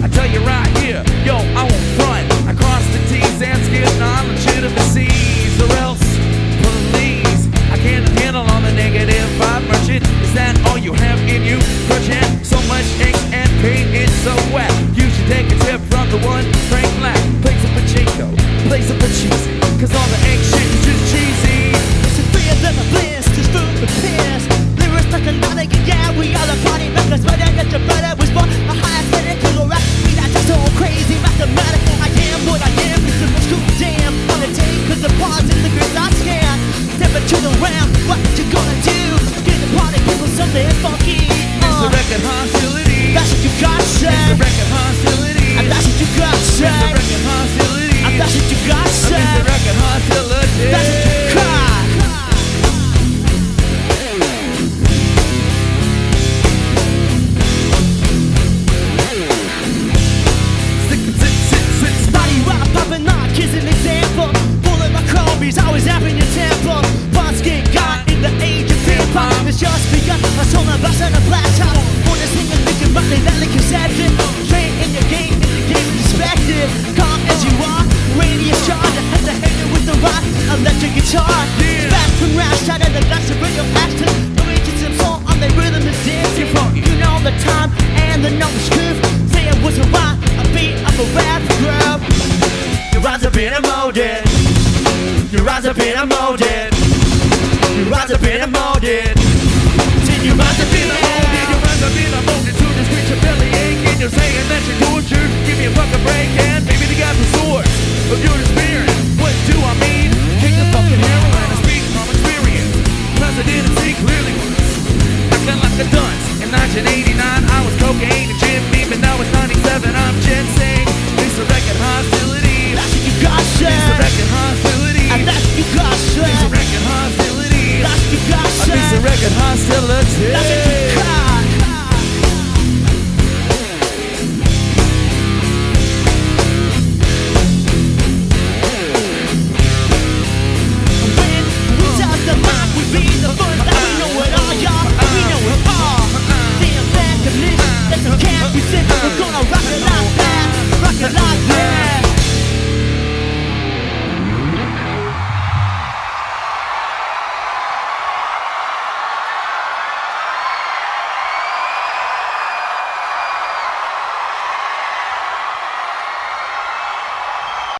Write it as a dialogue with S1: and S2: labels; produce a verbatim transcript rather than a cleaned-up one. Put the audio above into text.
S1: I tell you right here, yo, I won't front. I cross the T's and skip non-legitimacies, or else police. I can't handle all the negative vibration. Is that all you have in you? Crushing so much ink and paint, it's so wet. You should take a tip from the one Frank Black. Play some pachinko, play some cheesy, cause all the ink shit is just cheesy.
S2: It's a free of the bliss, just food for piss. Lyrics like a nautic, yeah, we are the party makers. But I get your brother was born a high aesthetic. You go rap me, that's just so crazy mathematic. I am what I am, it's the most cool damn on the take, cause the pause in the grids I scan. Step into the round, what you gonna do? Get the party people something funky. Uh.
S1: It's the record hostility.
S2: That's what you got say.
S1: It's the record hostility.
S2: And that's what you got say.
S1: It's the record hostility.
S2: And that's what you got say.
S1: It's the record hostility.
S2: That's what you got. Body rock popping on, kiss an example. Pulling my chromies, always having your temple. Boss get got in the age of hip hop. It's just begun. I sold my boss on a flat top. For the singers, making rock, they let it conception. Train in your game, in the game, respected. Calm as you are, radius charge. I have to hang it with the rock, electric guitar.
S1: Yeah.
S2: Fast from rash, shot at the glass of radio action. The way to some song on the rhythm is dancing. You know the time and the numbers groove. Say it was a rhyme, a beat of a rap group. Your rhymes have been emolded. Your rhymes have been emolded. Your rhymes have been emolded.